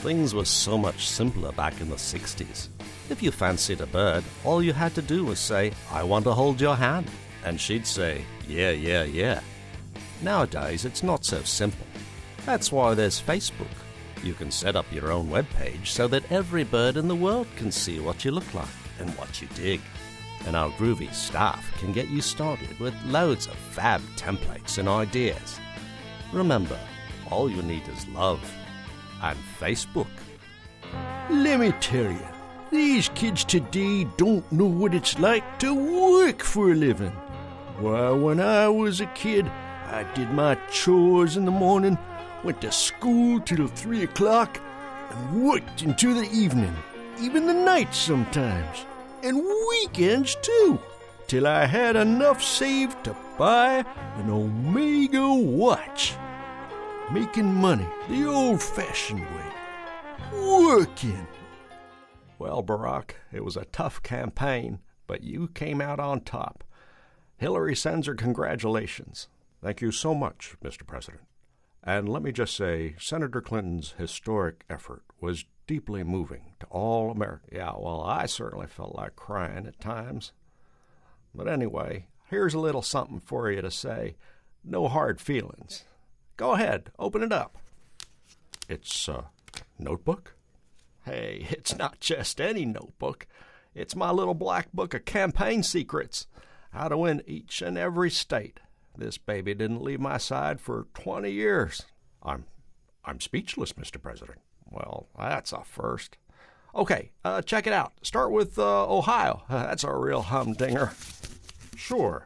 Things were so much simpler back in the 60s. If you fancied a bird, all you had to do was say, "I want to hold your hand," and she'd say, "Yeah, yeah, yeah." Nowadays, it's not so simple. That's why there's Facebook. You can set up your own webpage so that every bird in the world can see what you look like and what you dig. And our groovy staff can get you started with loads of fab templates and ideas. Remember, all you need is love and Facebook. Let me tell you, these kids today don't know what it's like to work for a living. Why, when I was a kid, I did my chores in the morning, went to school till 3 o'clock, and worked into the evening, even the night sometimes, and weekends too, till I had enough saved to buy an Omega watch. Making money the old-fashioned way. Working. Well, Barack, it was a tough campaign, but you came out on top. Hillary sends her congratulations. Thank you so much, Mr. President. And let me just say, Senator Clinton's historic effort was deeply moving to all Americans. Yeah, well, I certainly felt like crying at times. But anyway, here's a little something for you to say. No hard feelings. Go ahead, open it up. It's a notebook? Hey, it's not just any notebook. It's my little black book of campaign secrets. How to win each and every state. This baby didn't leave my side for 20 years. I'm speechless, Mr. President. Well, that's a first. Okay, check it out. Start with Ohio. That's a real humdinger. Sure.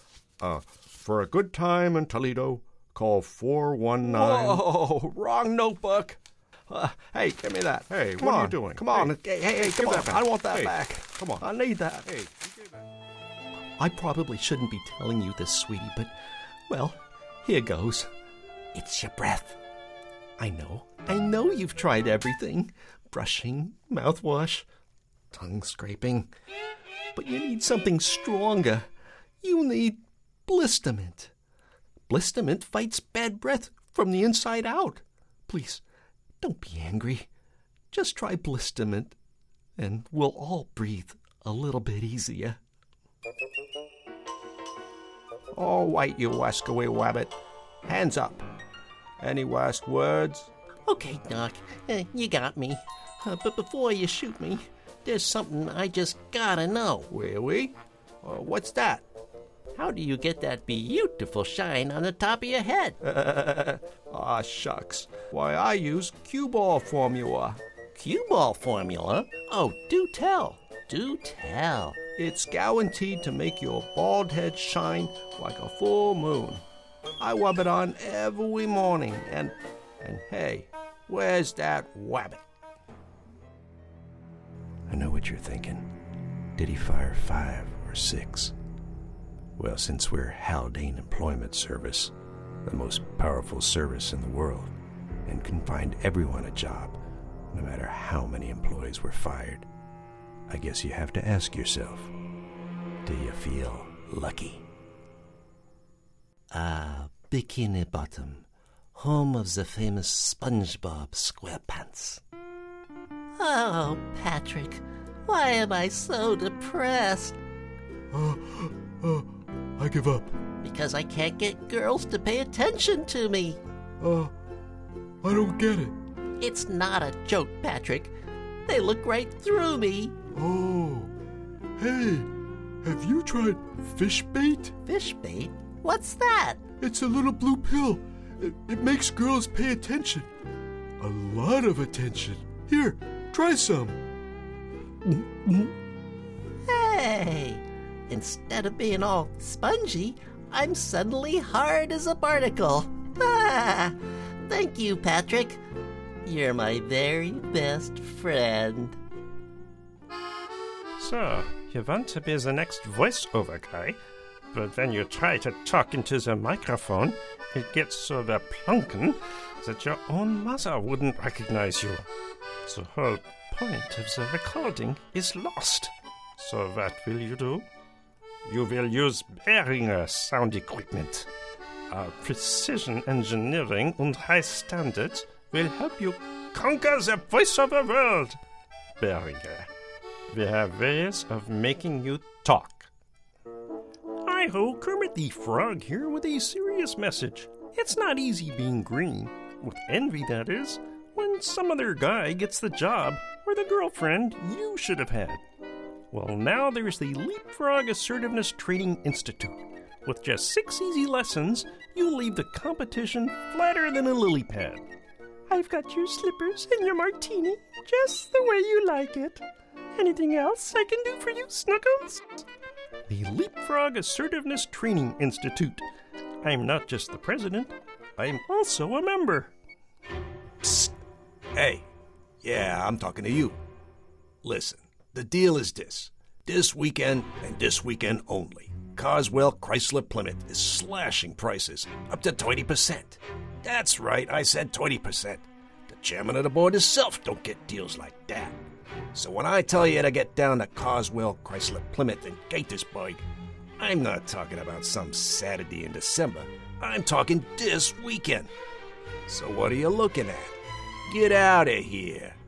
For a good time in Toledo, call 419... Whoa, wrong notebook. Hey, give me that. Hey, come what on. are you doing? Come on. Hey, come on. I want that back. Come on. I need that. Hey, I probably shouldn't be telling you this, sweetie, but, well, here goes. It's your breath. I know you've tried everything. Brushing, mouthwash, tongue scraping. But you need something stronger. You need Blistamint. Blistamint fights bad breath from the inside out. Please, don't be angry. Just try Blistamint, and we'll all breathe a little bit easier. All right, you wascally wabbit. Hands up. Any last words? Okay, Doc, you got me. But before you shoot me, there's something I just gotta know. Really? What's that? How do you get that beautiful shine on the top of your head? Aw, shucks. Why, I use cue ball formula. Cue ball formula? Oh, do tell. Do tell. It's guaranteed to make your bald head shine like a full moon. I rub it on every morning, and hey, where's that wabbit? I know what you're thinking. Did he fire 5 or 6? Well, since we're Haldane Employment Service, the most powerful service in the world, and can find everyone a job, no matter how many employees were fired, I guess you have to ask yourself, do you feel lucky? Bikini Bottom, home of the famous SpongeBob SquarePants. Oh, Patrick, why am I so depressed? I give up. Because I can't get girls to pay attention to me. I don't get it. It's not a joke, Patrick. They look right through me. Oh, hey, have you tried fish bait? Fish bait? What's that? It's a little blue pill. It makes girls pay attention. A lot of attention. Here, try some. Hey, instead of being all spongy, I'm suddenly hard as a barnacle. Ah, thank you, Patrick. You're my very best friend. So, you want to be the next voiceover guy, but when you try to talk into the microphone, it gets so plunkin' that your own mother wouldn't recognize you. The whole point of the recording is lost. So what will you do? You will use Behringer sound equipment. Our precision engineering and high standards will help you conquer the voiceover world. Berger, we have ways of making you talk. Hi-ho, Kermit the Frog here with a serious message. It's not easy being green. With envy, that is, when some other guy gets the job or the girlfriend you should have had. Well, now there's the Leapfrog Assertiveness Training Institute. With just 6 easy lessons, you'll leave the competition flatter than a lily pad. I've got your slippers and your martini, just the way you like it. Anything else I can do for you, Snuggles? The Leapfrog Assertiveness Training Institute. I'm not just the president, I'm also a member. Psst. Hey. Yeah, I'm talking to you. Listen, the deal is this. This weekend and this weekend only, Carswell Chrysler Plymouth is slashing prices up to 20%. That's right, I said 20%. The chairman of the board himself don't get deals like that. So when I tell you to get down to Carswell Chrysler Plymouth in Gaithersburg, I'm not talking about some Saturday in December. I'm talking this weekend. So what are you looking at? Get out of here.